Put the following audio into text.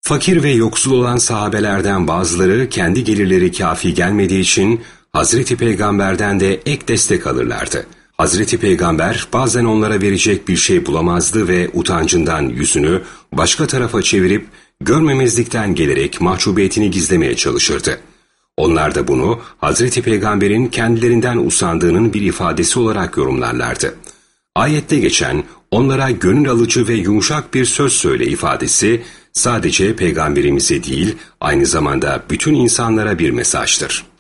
Fakir ve yoksul olan sahabelerden bazıları kendi gelirleri kafi gelmediği için Hazreti Peygamber'den de ek destek alırlardı. Hazreti Peygamber bazen onlara verecek bir şey bulamazdı ve utancından yüzünü başka tarafa çevirip görmemezlikten gelerek mahcubiyetini gizlemeye çalışırdı. Onlar da bunu Hazreti Peygamber'in kendilerinden usandığının bir ifadesi olarak yorumlarlardı. Ayette geçen onlara gönül alıcı ve yumuşak bir söz söyle ifadesi sadece Peygamberimize değil aynı zamanda bütün insanlara bir mesajdır.